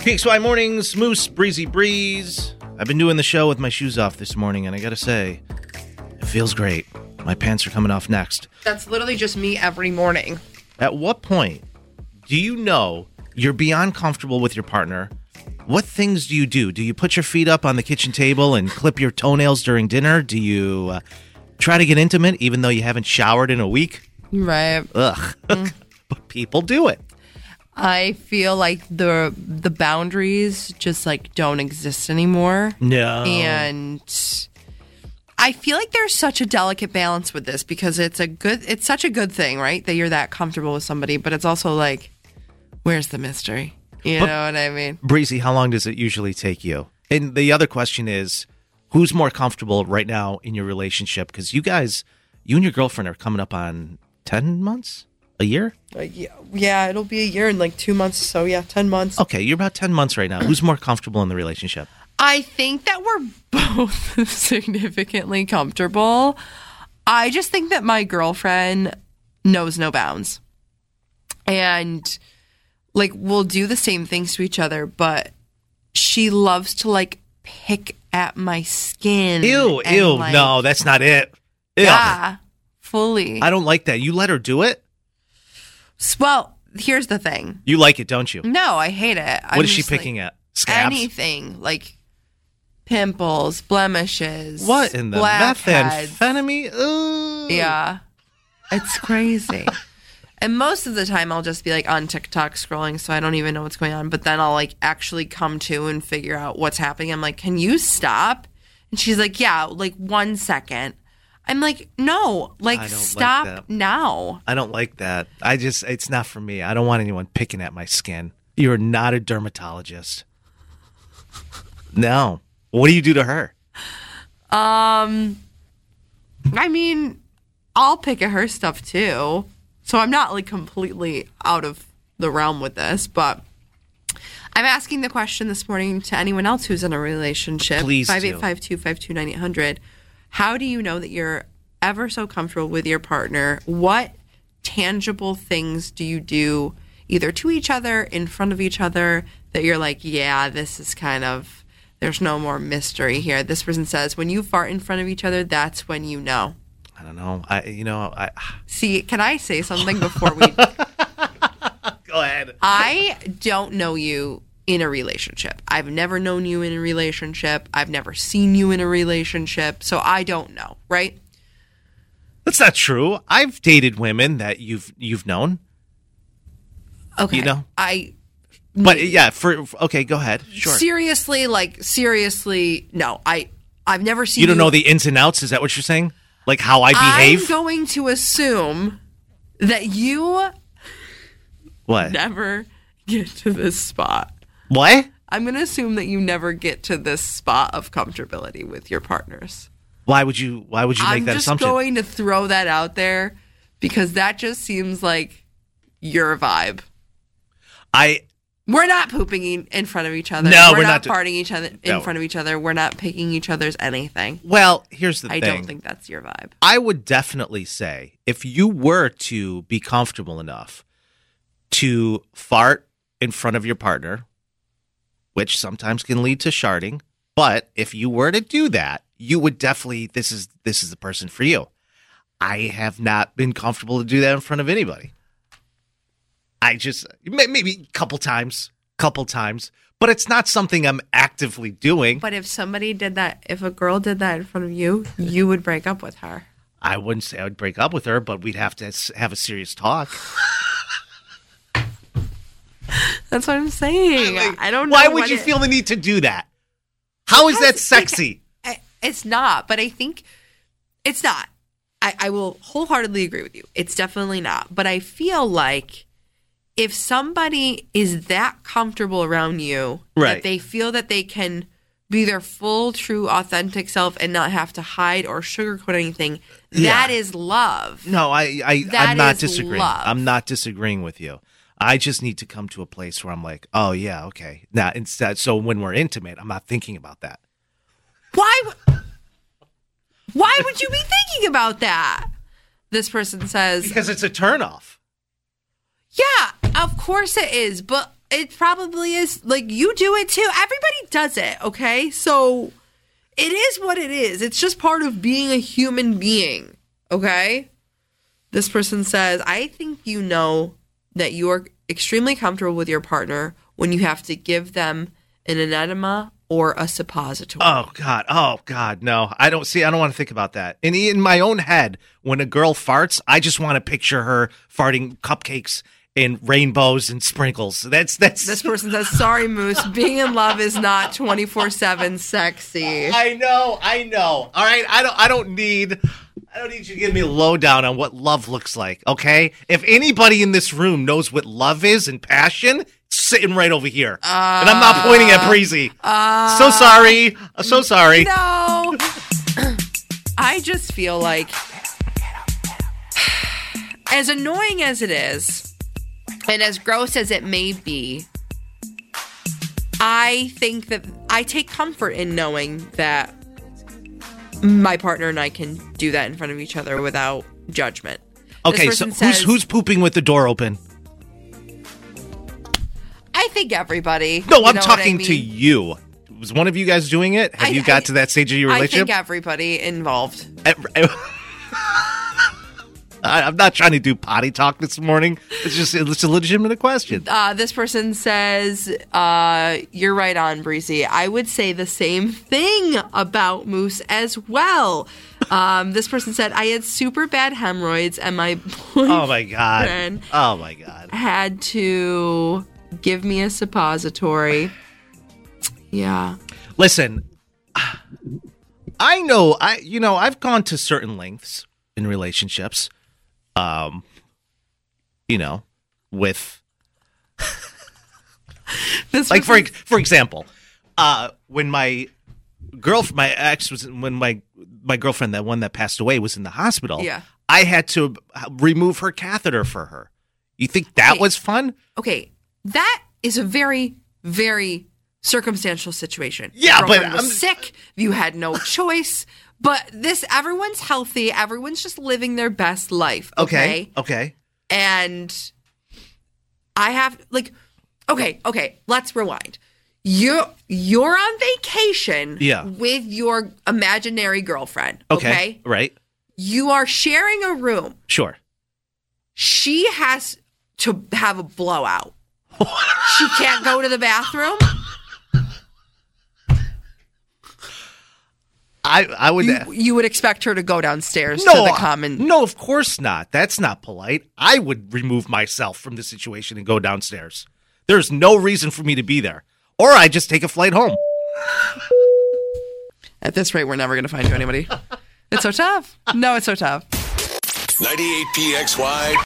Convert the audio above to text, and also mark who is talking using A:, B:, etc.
A: PXY Mornings, Moose, Breezy Breeze. I've been doing the show with my shoes off this morning, and I gotta say, it feels great. My pants are coming off next.
B: That's literally just me every morning.
A: At what point do you know you're beyond comfortable with your partner? What things do you do? Do you put your feet up on the kitchen table and clip your toenails during dinner? Do you try to get intimate even though you haven't showered in a week?
B: Right.
A: Ugh. But people do it.
B: I feel like the boundaries just like don't exist anymore.
A: No.
B: And I feel like there's such a delicate balance with this because it's such a good thing, right? That you're that comfortable with somebody, but it's also like, where's the mystery? You know what I mean?
A: Breezy, how long does it usually take you? And the other question is, who's more comfortable right now in your relationship? Because you and your girlfriend are coming up on 10 months? A year?
B: Yeah, it'll be a year in like 2 months. So yeah, 10 months.
A: Okay, you're about 10 months right now. Who's more comfortable in the relationship?
B: I think that we're both significantly comfortable. I just think that my girlfriend knows no bounds. And like we'll do the same things to each other, but she loves to like pick at my skin.
A: Ew.
B: Like,
A: no, that's not it. Ew.
B: Yeah, fully.
A: I don't like that. You let her do it?
B: Well, here's the thing.
A: You like it, don't you?
B: No, I hate it.
A: What is she picking at? Scabs?
B: Anything. Like pimples, blemishes.
A: What in the
B: blackheads.
A: methamphetamine? Ooh.
B: Yeah. It's crazy. And most of the time I'll just be like on TikTok scrolling, so I don't even know what's going on. But then I'll like actually come to and figure out what's happening. I'm like, can you stop? And she's like, yeah, like 1 second. I'm like, no, like stop now.
A: I don't like that. It's not for me. I don't want anyone picking at my skin. You're not a dermatologist. No. What do you do to her?
B: I mean, I'll pick at her stuff too. So I'm not like completely out of the realm with this, but I'm asking the question this morning to anyone else who's in a relationship.
A: Please
B: 5852-529-800. How do you know that you're ever so comfortable with your partner? What tangible things do you do either to each other, in front of each other, that you're like, yeah, this is kind of, there's no more mystery here. This person says, when you fart in front of each other, that's when you know.
A: I don't know.
B: See, can I say something before we...
A: Go ahead.
B: I don't know you in a relationship. I've never known you in a relationship. I've never seen you in a relationship. So I don't know, right?
A: That's not true. I've dated women that you've known.
B: Okay.
A: You know?
B: But
A: yeah, okay, go ahead. Sure.
B: Seriously, no. I've never seen
A: you. You don't know the ins and outs? Is that what you're saying? Like how I behave?
B: I'm going to assume that you never get to this spot.
A: What?
B: I'm going to assume that you never get to this spot of comfortability with your partners.
A: Why would you make that assumption?
B: I'm just going to throw that out there because that just seems like your vibe. We're not pooping in front of each other.
A: No,
B: we're not farting each other in front of each other. We're not picking each other's anything.
A: Well, here's the thing.
B: I don't think that's your vibe.
A: I would definitely say if you were to be comfortable enough to fart in front of your partner, which sometimes can lead to sharding, but if you were to do that, you would definitely, this is the person for you. I have not been comfortable to do that in front of anybody. I just, maybe a couple times, but it's not something I'm actively doing.
B: But if somebody did that, if a girl did that in front of you, you would break up with her.
A: I wouldn't say I would break up with her, but we'd have to have a serious talk.
B: That's what I'm saying. I don't know.
A: Why would you feel the need to do that? How is that sexy?
B: It's not, but I think it's not. I will wholeheartedly agree with you. It's definitely not. But I feel like if somebody is that comfortable around you, that they feel that they can be their full, true, authentic self and not have to hide or sugarcoat anything, that is love.
A: No, I'm not disagreeing.
B: Love.
A: I'm not disagreeing with you. I just need to come to a place where I'm like, oh, yeah, okay. Now, instead, so when we're intimate, I'm not thinking about that.
B: Why would you be thinking about that? This person says.
A: Because it's a turnoff.
B: Yeah, of course it is. But It probably is. Like, you do it too. Everybody does it, okay? So it is what it is. It's just part of being a human being, okay? This person says, I think you know that you are extremely comfortable with your partner when you have to give them an enema or a suppository.
A: Oh God, no. I don't want to think about that. And in my own head, when a girl farts, I just want to picture her farting cupcakes and rainbows and sprinkles. That's
B: This person says, sorry, Moose, being in love is not 24/7 sexy.
A: I know. All right, I don't need you to give me a lowdown on what love looks like, okay? If anybody in this room knows what love is and passion, it's sitting right over here. And I'm not pointing at Breezy. So sorry. I'm so sorry.
B: No. I just feel like, as annoying as it is, and as gross as it may be, I think that I take comfort in knowing that my partner and I can do that in front of each other without judgment.
A: Okay, so who's pooping with the door open?
B: I think everybody.
A: No, I'm talking to you. Was one of you guys doing it? Have you got to that stage of your relationship?
B: I think everybody involved.
A: I'm not trying to do potty talk this morning. It's a legitimate question.
B: This person says, you're right on, Breezy. I would say the same thing about Moose as well. This person said, I had super bad hemorrhoids and my boyfriend
A: Oh my God.
B: had to give me a suppository. Yeah. Listen,
A: I know, I've gone to certain lengths in relationships. With
B: this
A: like for example, when my girlfriend, that one that passed away, was in the hospital.
B: Yeah.
A: I had to remove her catheter for her. You think that was fun?
B: Okay, that is a very, very circumstantial situation.
A: Yeah,
B: Your
A: but
B: girlfriend was sick. You had no choice. But everyone's healthy. Everyone's just living their best life. Okay. And I have okay. Let's rewind. You're on vacation with your imaginary girlfriend. Okay.
A: Right.
B: You are sharing a room.
A: Sure.
B: She has to have a blowout. She can't go to the bathroom.
A: I would.
B: You would expect her to go downstairs to the common.
A: No, of course not. That's not polite. I would remove myself from the situation and go downstairs. There's no reason for me to be there. Or I just take a flight home.
B: At this rate, we're never going to find you anybody. It's so tough. No, it's so tough.
C: 98 PXY.